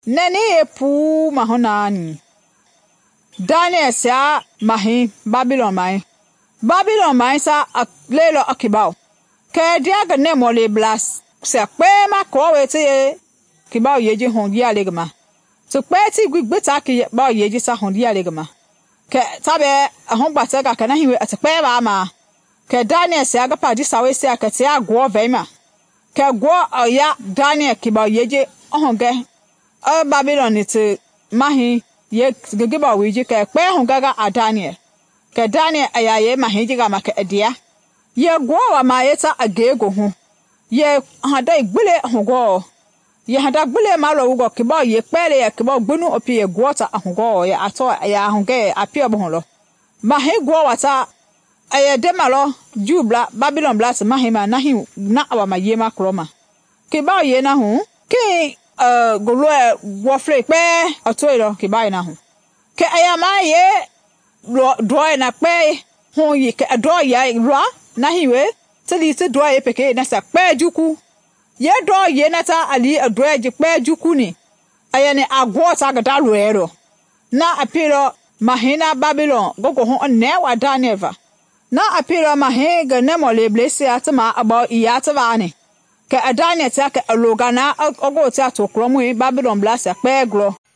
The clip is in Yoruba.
Neni epu mahonani. Daniel sa mahi Babylon mai. Babylon mai sa lelo akibao. Ke dia gane mole blas. Se pe ma ko we te kibao yeji hondi alegma. So pe ti gbeta ki ba yeji sa hondi alegma. Ke tabe ahon gbata ga kana hiwe atpe ba ma. Ke Daniel sa ga pa di sawe se akete agwo vema. Ke gwo oya Daniel kibao yeji ohonge Babylon ite mahi ye gigiba wiji ke pe hongaga a Daniel. Ke Daniel ayaye mahi jiga make edia. Ye gwo wa mayeta agego hu. Ye hada igbule hongo. Ye hada gbule malo ugo kiba ye pele ye kiba gbunu opi ye gwota hongo ye ato ya honge api oboholo. Mahi gwo wata aye demalo jubla Babylon blas mahi ma nahi na awa mayema kroma. Kiba ye na hu ki golwe wofle pe atoiro ki bai na hu ke ayama ye do na pe hu yi ke do ya ro na hiwe tili ti do ye peke na sa pe juku ye do ye na ta ali do ye pe juku ni ayene agwo ta ga dalu ero na apiro mahina Babylon gogo hu ne wa Daniel na apiro mahinga ne mo le blesse atma aba iya ta ni ke Daniel ta ke logana ogo ti atokromu Babylon blast pe glo